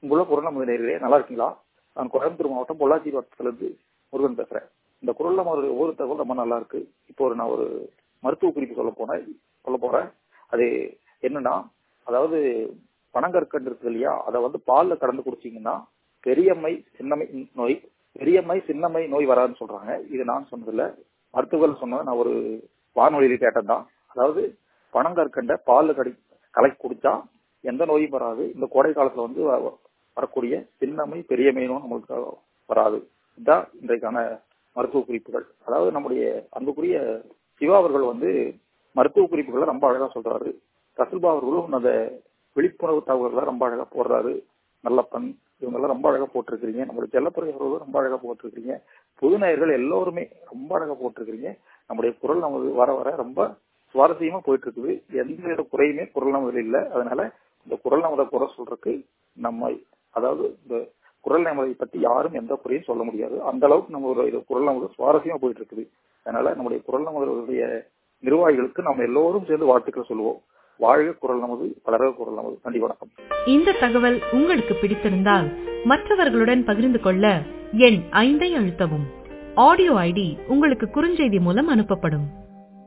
உங்களுள்ள குரல் நமது நேயர்களே, நல்லா இருக்கீங்களா? நான் கோயம்புத்தூர் மாவட்டம் பொள்ளாச்சி வட்டத்திலிருந்து முருகன் பேசுறேன். இந்த குரல் நமது ஒவ்வொரு தகவல் ரொம்ப நல்லா இருக்கு. இப்போ நான் ஒரு மருத்துவ குறிப்பு சொல்ல போறேன். அது என்னன்னா, அதாவது பனங்கற்கண்டு இருக்கு இல்லையா, அதை பால்ல கலந்து குடிச்சீங்கன்னா பெரியம்மை சின்னம்மை நோய் வராதுன்னு சொல்றாங்க. இது நான் சொன்னதில்ல, மருத்துவர்கள் சொன்னதை நான் ஒரு வானொலியில கேட்டதான். அதாவது பனங்கற்கண்டை பால்ல கலக்கி குடிச்சா எந்த நோயும் வராது. இந்த கோடை காலத்துல வரக்கூடிய சின்னம்மை பெரியம்மை நோய் நம்மளுக்கு வராது. இதுதான் இன்றைக்கான மருத்துவ குறிப்புகள். அதாவது நம்முடைய அன்புக்குரிய சிவா அவர்கள் மருத்துவ குறிப்புகளை ரொம்ப அழகா சொல்றாரு. கசுல்பா அவர்களும் அந்த விழிப்புணர்வு தகவல்களை ரொம்ப அழகா போடுறாரு. நல்லப்பன் இவங்கெல்லாம் ரொம்ப அழகா போட்டிருக்கிறீங்க. நம்மளுடைய செல்லப்புறை அவர்களும் ரொம்ப அழகா போட்டிருக்கிறீங்க. புது நேயர்கள் எல்லோருமே ரொம்ப அழகா போட்டிருக்கிறீங்க. நம்முடைய குரல் நமது வர வர ரொம்ப சுவாரஸ்யமா போயிட்டு இருக்குது. எந்த குறையுமே குரல் நமதில் இல்லை. அதனால இந்த குரல் நமதை குறை சொல்றதுக்கு அதாவது இந்த குரல் நமதை பத்தி யாரும் எந்த குறையும் சொல்ல முடியாது. அந்த அளவுக்கு நம்ம குரல் நமது சுவாரஸ்யமா போயிட்டு இருக்குது. அதனால நம்முடைய குரல் நமதுடைய நிர்வாகிகளுக்கு நம்ம எல்லோரும் சேர்ந்து வாழ்த்துக்கள் சொல்லுவோம். வாழ்க குரல் நமது, வளர்க குரல் நமது. நன்றி, வணக்கம். இந்த தகவல் உங்களுக்கு பிடித்திருந்தால் மற்றவர்களுடன் பகிர்ந்து கொள்ள எண் 5 அழுத்தவும். ஆடியோ ஐடி உங்களுக்கு குறுஞ்செய்தி மூலம் அனுப்பப்படும்.